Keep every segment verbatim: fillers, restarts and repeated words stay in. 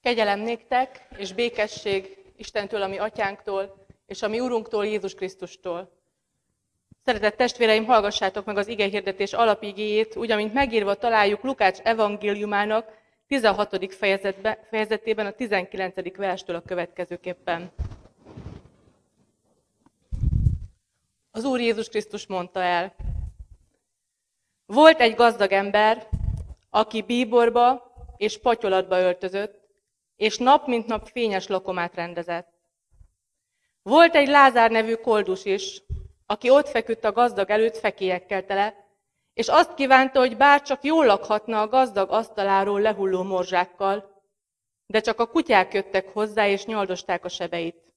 Kegyelem néktek, és békesség Istentől, a mi atyánktól, és a mi Urunktól, Jézus Krisztustól. Szeretett testvéreim, hallgassátok meg az igehirdetés alapigéjét, úgy, amint megírva találjuk Lukács evangéliumának tizenhatodik fejezetében, a tizenkilencedik verstől a következőképpen. Az Úr Jézus Krisztus mondta el: volt egy gazdag ember, aki bíborba és patyolatba öltözött, és nap mint nap fényes lakomát rendezett. Volt egy Lázár nevű koldus is, aki ott feküdt a gazdag előtt fekélyekkel tele, és azt kívánta, hogy bárcsak jól lakhatna a gazdag asztaláról lehulló morzsákkal, de csak a kutyák jöttek hozzá, és nyaldosták a sebeit.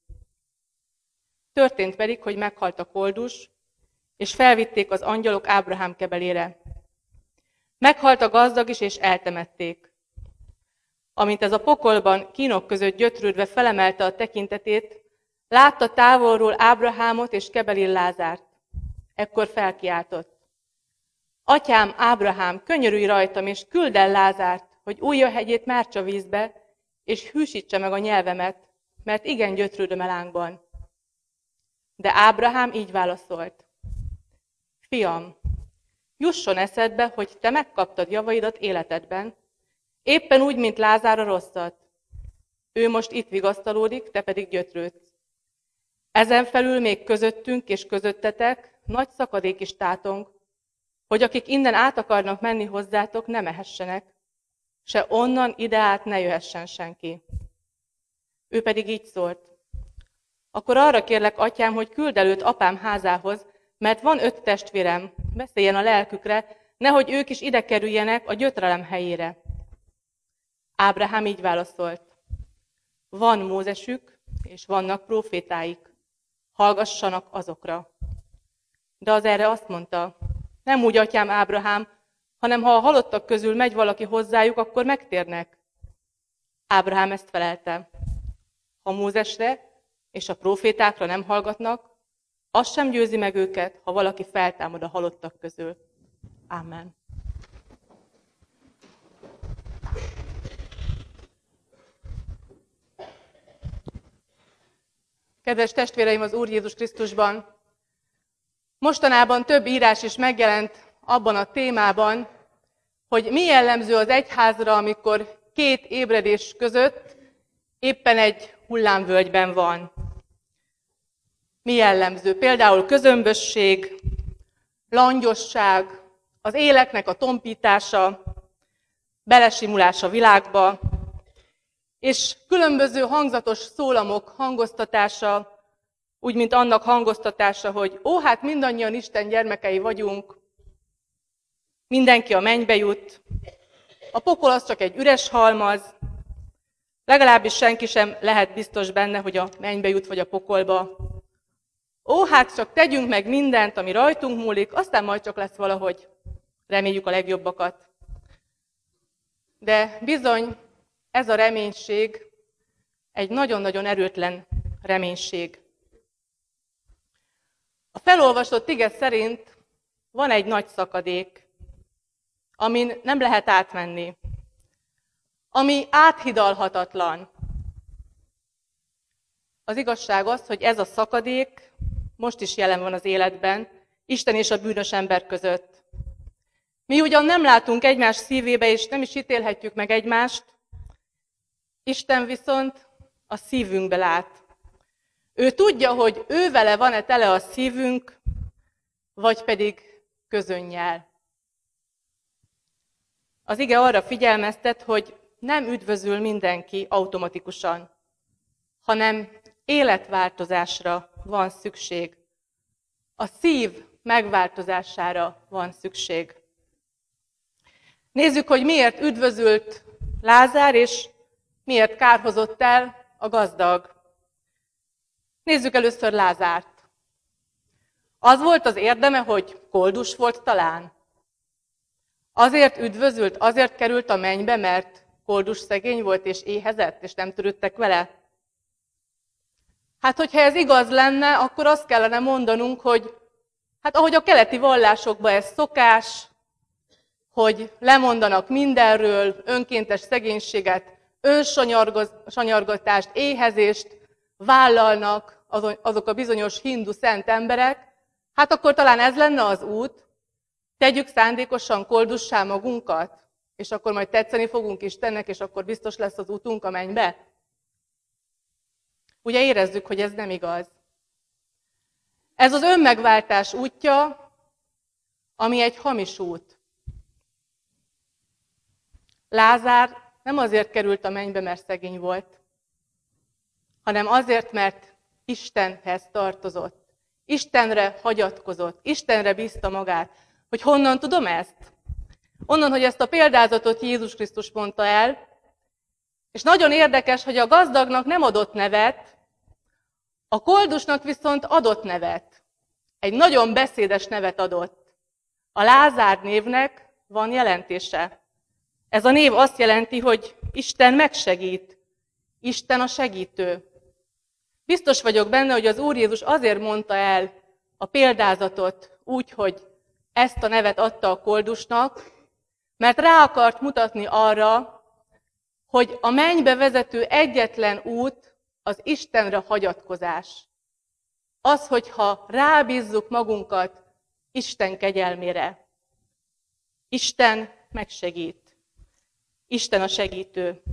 Történt pedig, hogy meghalt a koldus, és felvitték az angyalok Ábrahám kebelére. Meghalt a gazdag is, és eltemették. Amint ez a pokolban kínok között gyötrődve felemelte a tekintetét, látta távolról Ábrahámot és kebelén Lázárt. Ekkor felkiáltott: Atyám, Ábrahám, könyörülj rajtam, és küld el Lázárt, hogy ujja hegyét mártsa vízbe, és hűsítse meg a nyelvemet, mert igen gyötrődöm elánkban. De Ábrahám így válaszolt: Fiam, jusson eszedbe, hogy te megkaptad javaidat életedben, éppen úgy, mint Lázár a rosszat. Ő most itt vigasztalódik, te pedig gyötrődsz. Ezen felül még közöttünk és közöttetek nagy szakadék is tátong, hogy akik innen át akarnak menni hozzátok, ne mehessenek, se onnan ide át ne jöhessen senki. Ő pedig így szólt: akkor arra kérlek, atyám, hogy küld el őt apám házához, mert van öt testvérem, beszéljen a lelkükre, nehogy ők is ide kerüljenek a gyötrelem helyére. Ábrahám így válaszolt: van Mózesük, és vannak prófétáik, hallgassanak azokra. De az erre azt mondta: nem úgy, atyám Ábrahám, hanem ha a halottak közül megy valaki hozzájuk, akkor megtérnek. Ábrahám ezt felelte: ha Mózesre és a prófétákra nem hallgatnak, az sem győzi meg őket, ha valaki feltámad a halottak közül. Ámen. Kedves testvéreim az Úr Jézus Krisztusban! Mostanában több írás is megjelent abban a témában, hogy mi jellemző az egyházra, amikor két ébredés között éppen egy hullámvölgyben van. Mi jellemző? Például közömbösség, langyosság, az éleknek a tompítása, belesimulás a világba, és különböző hangzatos szólamok hangoztatása, úgy, mint annak hangoztatása, hogy ó, hát mindannyian Isten gyermekei vagyunk, mindenki a mennybe jut, a pokol az csak egy üres halmaz, legalábbis senki sem lehet biztos benne, hogy a mennybe jut vagy a pokolba. Ó, hát csak tegyünk meg mindent, ami rajtunk múlik, aztán majd csak lesz valahogy, reméljük a legjobbakat. De bizony, ez a reménység egy nagyon-nagyon erőtlen reménység. A felolvasott ige szerint van egy nagy szakadék, amin nem lehet átmenni, ami áthidalhatatlan. Az igazság az, hogy ez a szakadék most is jelen van az életben, Isten és a bűnös ember között. Mi ugyan nem látunk egymás szívébe, és nem is ítélhetjük meg egymást, Isten viszont a szívünkbe lát. Ő tudja, hogy ő vele van-e tele a szívünk, vagy pedig közönnyel. Az ige arra figyelmeztet, hogy nem üdvözül mindenki automatikusan, hanem életváltozásra van szükség. A szív megváltozására van szükség. Nézzük, hogy miért üdvözült Lázár, és miért kárhozott el a gazdag. Nézzük először Lázárt. Az volt az érdeme, hogy koldus volt talán? Azért üdvözült, azért került a mennybe, mert koldus szegény volt és éhezett, és nem törődtek vele? Hát, hogyha ez igaz lenne, akkor azt kellene mondanunk, hogy hát ahogy a keleti vallásokban ez szokás, hogy lemondanak mindenről, önkéntes szegénységet önsanyargatást, éhezést vállalnak azok a bizonyos hindu szent emberek, hát akkor talán ez lenne az út, tegyük szándékosan koldussá magunkat, és akkor majd tetszeni fogunk Istennek, és akkor biztos lesz az útunk a mennybe. Ugye érezzük, hogy ez nem igaz. Ez az önmegváltás útja, ami egy hamis út. Lázár nem azért került a mennybe, mert szegény volt, hanem azért, mert Istenhez tartozott. Istenre hagyatkozott, Istenre bízta magát. Hogy honnan tudom ezt? Onnan, hogy ezt a példázatot Jézus Krisztus mondta el, és nagyon érdekes, hogy a gazdagnak nem adott nevet, a koldusnak viszont adott nevet. Egy nagyon beszédes nevet adott. A Lázár névnek van jelentése. Ez a név azt jelenti, hogy Isten megsegít. Isten a segítő. Biztos vagyok benne, hogy az Úr Jézus azért mondta el a példázatot úgy, hogy ezt a nevet adta a koldusnak, mert rá akart mutatni arra, hogy a mennybe vezető egyetlen út az Istenre hagyatkozás. Az, hogyha rábízzuk magunkat Isten kegyelmére. Isten megsegít. Isten a segítő.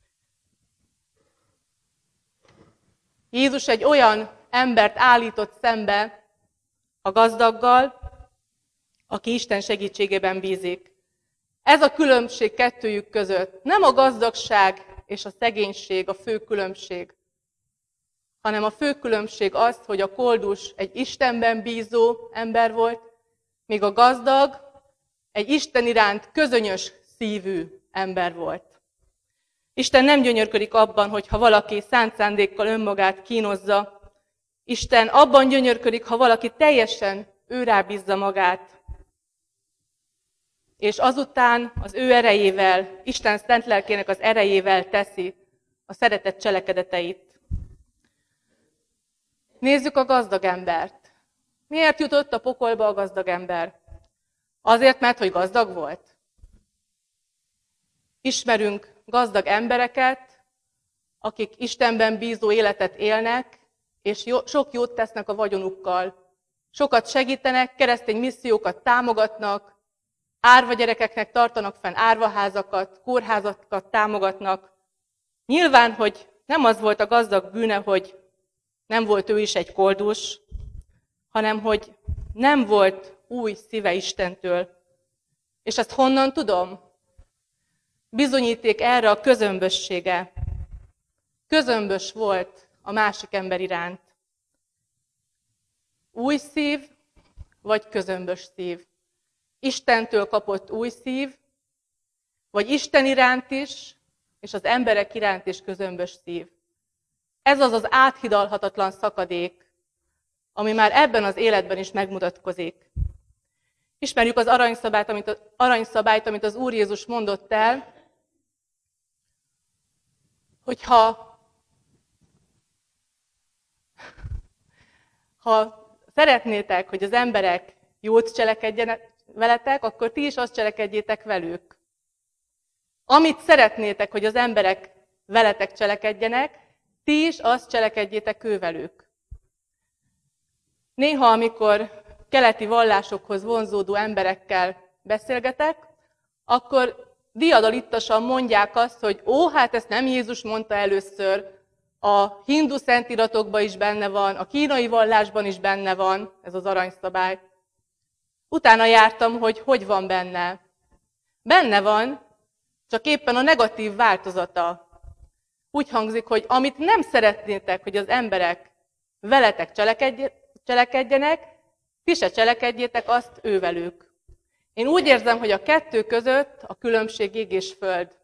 Jézus egy olyan embert állított szembe a gazdaggal, aki Isten segítségében bízik. Ez a különbség kettőjük között. Nem a gazdagság és a szegénység a fő különbség, hanem a fő különbség az, hogy a koldus egy Istenben bízó ember volt, míg a gazdag egy Isten iránt közönyös szívű ember volt. Isten nem gyönyörködik abban, hogyha valaki szánt szándékkal önmagát kínozza. Isten abban gyönyörködik, ha valaki teljesen őrá bízza magát, és azután az ő erejével, Isten szent lelkének az erejével teszi a szeretett cselekedeteit. Nézzük a gazdag embert. Miért jutott a pokolba a gazdag ember? Azért, mert hogy gazdag volt? Ismerünk gazdag embereket, akik Istenben bízó életet élnek, és jó, sok jót tesznek a vagyonukkal. Sokat segítenek, keresztény missziókat támogatnak, árva gyerekeknek tartanak fenn árvaházakat, kórházakat támogatnak. Nyilván, hogy nem az volt a gazdag bűne, hogy nem volt ő is egy koldus, hanem hogy nem volt új szíve Istentől. És ezt honnan tudom? Bizonyíték erre a közömbössége. Közömbös volt a másik ember iránt. Új szív, vagy közömbös szív? Istentől kapott új szív, vagy Isten iránt is, és az emberek iránt is közömbös szív. Ez az az áthidalhatatlan szakadék, ami már ebben az életben is megmutatkozik. Ismerjük az aranyszabályt, amit, aranyszabályt, amit az Úr Jézus mondott el, hogyha ha szeretnétek, hogy az emberek jót cselekedjenek veletek, akkor ti is azt cselekedjétek velük. Amit szeretnétek, hogy az emberek veletek cselekedjenek, ti is azt cselekedjétek ővelük. Néha, amikor keleti vallásokhoz vonzódó emberekkel beszélgetek, akkor diadalittasan mondják azt, hogy ó, hát ezt nem Jézus mondta először, a hindu szentiratokban is benne van, a kínai vallásban is benne van ez az aranyszabály. Utána jártam, hogy hogy van benne. Benne van, csak éppen a negatív változata. Úgy hangzik, hogy amit nem szeretnétek, hogy az emberek veletek cselekedjenek, ti se cselekedjétek azt ővelük. Én úgy érzem, hogy a kettő között a különbség ég és föld.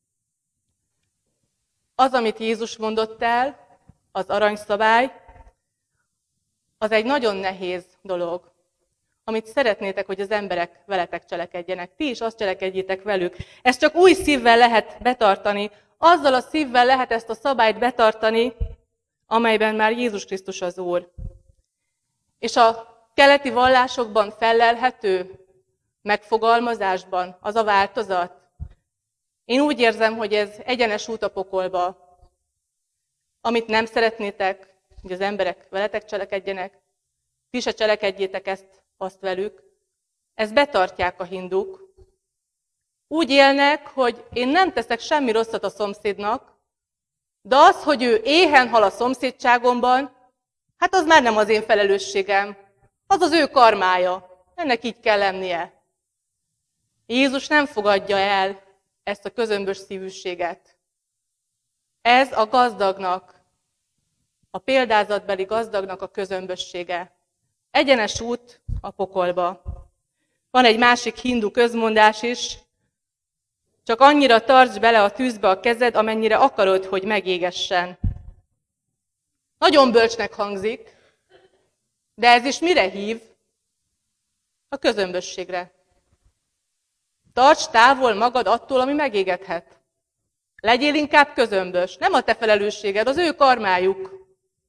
Az, amit Jézus mondott el, az aranyszabály, az egy nagyon nehéz dolog, amit szeretnétek, hogy az emberek veletek cselekedjenek. Ti is azt cselekedjétek velük. Ezt csak új szívvel lehet betartani, azzal a szívvel lehet ezt a szabályt betartani, amelyben már Jézus Krisztus az Úr. És a keleti vallásokban fellelhető megfogalmazásban az a változat, Én úgy érzem, hogy ez egyenes út a pokolba. Amit nem szeretnétek, hogy az emberek veletek cselekedjenek, ti se cselekedjétek ezt, azt velük. Ezt betartják a hinduk. Úgy élnek, hogy én nem teszek semmi rosszat a szomszédnak, de az, hogy ő éhen hal a szomszédságomban, hát az már nem az én felelősségem. Az az ő karmája. Ennek így kell lennie. Jézus nem fogadja el ezt a közömbös szívűséget. Ez a gazdagnak, a példázatbeli gazdagnak a közömbössége. Egyenes út a pokolba. Van egy másik hindu közmondás is, csak annyira tartsd bele a tűzbe a kezed, amennyire akarod, hogy megégessen. Nagyon bölcsnek hangzik, de ez is mire hív? A közömbösségre. Tarts távol magad attól, ami megégethet. Legyél inkább közömbös. Nem a te felelősséged, az ő karmájuk.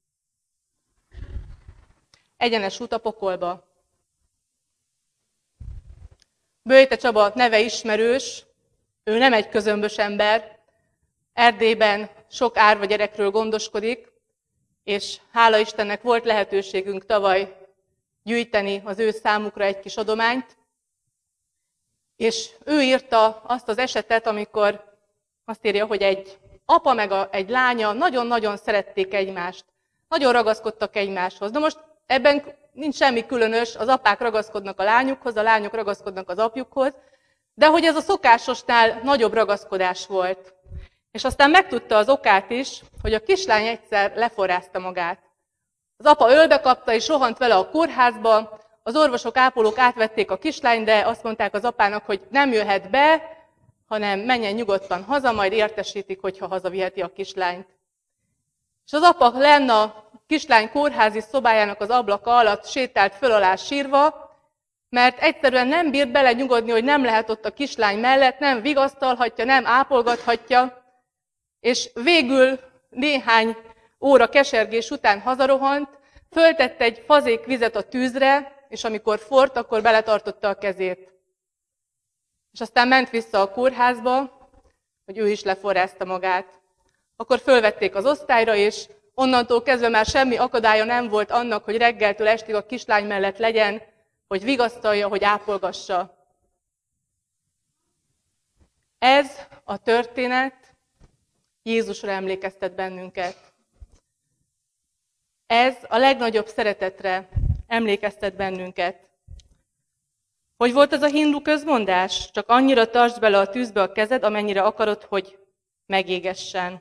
Egyenes út a pokolba. Böjte Csaba neve ismerős, ő nem egy közömbös ember. Erdélyben sok árva gyerekről gondoskodik, és hála Istennek volt lehetőségünk tavaly gyűjteni az ő számukra egy kis adományt, és ő írta azt az esetet, amikor azt írja, hogy egy apa meg a, egy lánya nagyon-nagyon szerették egymást, nagyon ragaszkodtak egymáshoz. Na most ebben nincs semmi különös, az apák ragaszkodnak a lányukhoz, a lányok ragaszkodnak az apjukhoz, de hogy ez a szokásosnál nagyobb ragaszkodás volt. És aztán megtudta az okát is, hogy a kislány egyszer leforrázta magát. Az apa ölbe kapta és rohant vele a kórházba, az orvosok, ápolók átvették a kislányt, de azt mondták az apának, hogy nem jöhet be, hanem menjen nyugodtan haza, majd értesítik, hogyha hazaviheti a kislányt. És az apa lenn a kislány kórházi szobájának az ablaka alatt sétált föl alá sírva, mert egyszerűen nem bírt bele nyugodni, hogy nem lehet ott a kislány mellett, nem vigasztalhatja, nem ápolgathatja, és végül néhány óra kesergés után hazarohant, föltette egy fazék vizet a tűzre, és amikor forrt, akkor beletartotta a kezét. És aztán ment vissza a kórházba, hogy ő is leforrázta magát. Akkor fölvették az osztályra, és onnantól kezdve már semmi akadálya nem volt annak, hogy reggeltől estig a kislány mellett legyen, hogy vigasztalja, hogy ápolgassa. Ez a történet Jézusra emlékeztet bennünket. Ez a legnagyobb szeretetre emlékeztet bennünket. Hogy volt ez a hindu közmondás? Csak annyira tartsd bele a tűzbe a kezed, amennyire akarod, hogy megégessen.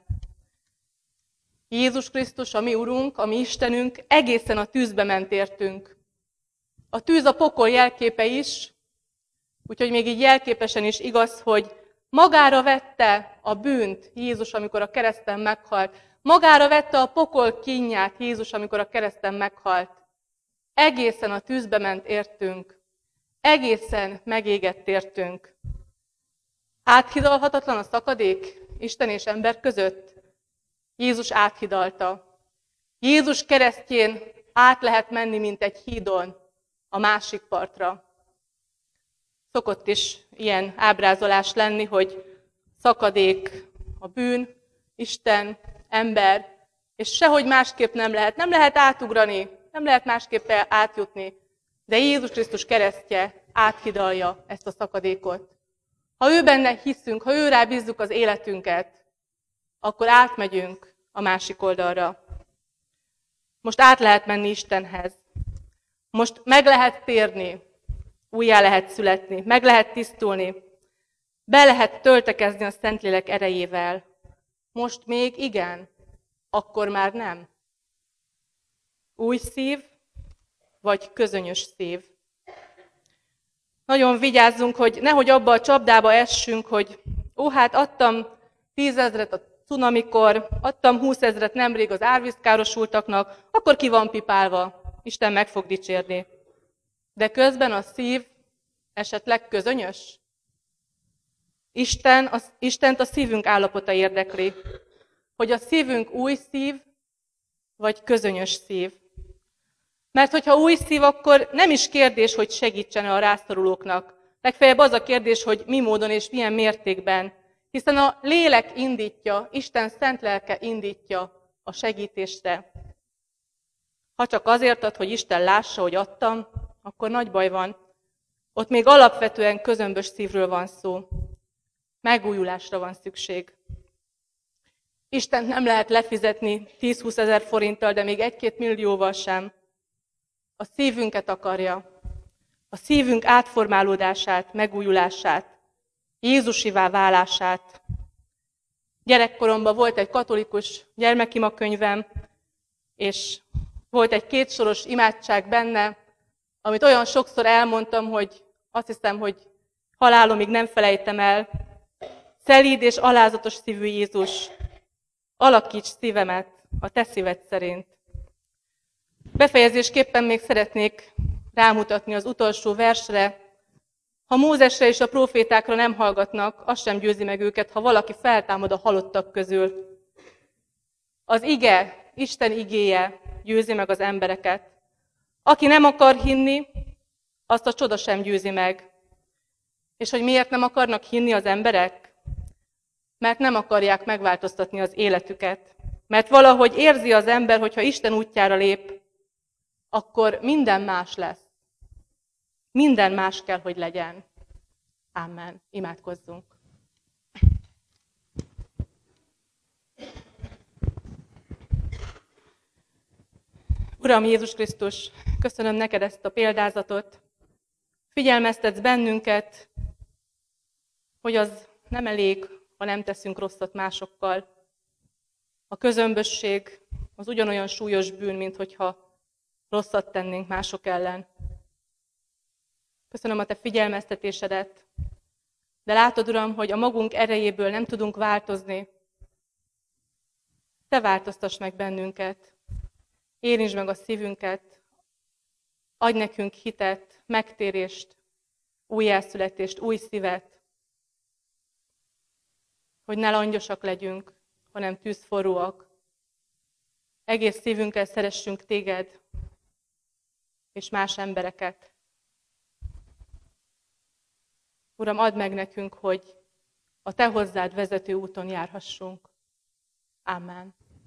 Jézus Krisztus, a mi Urunk, a mi Istenünk egészen a tűzbe ment értünk. A tűz a pokol jelképe is, úgyhogy még így jelképesen is igaz, hogy magára vette a bűnt Jézus, amikor a kereszten meghalt. Magára vette a pokol kínját Jézus, amikor a kereszten meghalt. Egészen a tűzbe ment értünk. Egészen megégett értünk. Áthidalhatatlan a szakadék Isten és ember között? Jézus áthidalta. Jézus keresztjén át lehet menni, mint egy hídon a másik partra. Szokott is ilyen ábrázolás lenni, hogy szakadék a bűn, Isten, ember, és sehogy másképp nem lehet. Nem lehet átugrani, nem lehet másképp átjutni. De Jézus Krisztus keresztje áthidalja ezt a szakadékot. Ha ő benne hiszünk, ha ő rá bízzuk az életünket, akkor átmegyünk a másik oldalra. Most át lehet menni Istenhez. Most meg lehet térni, újjá lehet születni, meg lehet tisztulni, be lehet töltekezni a Szentlélek erejével. Most még igen, akkor már nem. Új szív, vagy közönyös szív. Nagyon vigyázzunk, hogy nehogy abba a csapdába essünk, hogy ó, hát adtam tízezret a cunamikor, adtam húszezret nemrég az árvízkárosultaknak, akkor ki van pipálva, Isten meg fog dicsérni. De közben a szív esetleg közönyös? Isten, az, Istent a szívünk állapota érdekli, hogy a szívünk új szív, vagy közönyös szív. Mert hogyha új szív, akkor nem is kérdés, hogy segítsen a rászorulóknak. Legfeljebb az a kérdés, hogy mi módon és milyen mértékben. Hiszen a lélek indítja, Isten szent lelke indítja a segítésre. Ha csak azért ad, hogy Isten lássa, hogy adtam, akkor nagy baj van. Ott még alapvetően közömbös szívről van szó. Megújulásra van szükség. Istent nem lehet lefizetni tíz-húsz ezer forinttal, de még egy-két millióval sem. A szívünket akarja. A szívünk átformálódását, megújulását, Jézusivá válását. Gyerekkoromban volt egy katolikus gyermekimakönyvem, és volt egy kétsoros imádság benne, amit olyan sokszor elmondtam, hogy azt hiszem, hogy halálomig nem felejtem el. Szelíd és alázatos szívű Jézus, alakíts szívemet a te szíved szerint. Befejezésképpen még szeretnék rámutatni az utolsó versre. Ha Mózesre és a prófétákra nem hallgatnak, az sem győzi meg őket, ha valaki feltámad a halottak közül. Az ige, Isten igéje győzi meg az embereket. Aki nem akar hinni, azt a csoda sem győzi meg. És hogy miért nem akarnak hinni az emberek? Mert nem akarják megváltoztatni az életüket. Mert valahogy érzi az ember, hogy ha Isten útjára lép, akkor minden más lesz. Minden más kell, hogy legyen. Amen. Imádkozzunk. Uram Jézus Krisztus, köszönöm neked ezt a példázatot. Figyelmeztetsz bennünket, hogy az nem elég, ha nem teszünk rosszat másokkal. A közömbösség az ugyanolyan súlyos bűn, mint hogyha rosszat tennénk mások ellen. Köszönöm a te figyelmeztetésedet, de látod, Uram, hogy a magunk erejéből nem tudunk változni. Te változtass meg bennünket, érintsd meg a szívünket, adj nekünk hitet, megtérést, újjászületést, új szívet, hogy ne langyosak legyünk, hanem tűzforróak. Egész szívünkkel szeressünk téged és más embereket. Uram, add meg nekünk, hogy a te hozzád vezető úton járhassunk. Amen.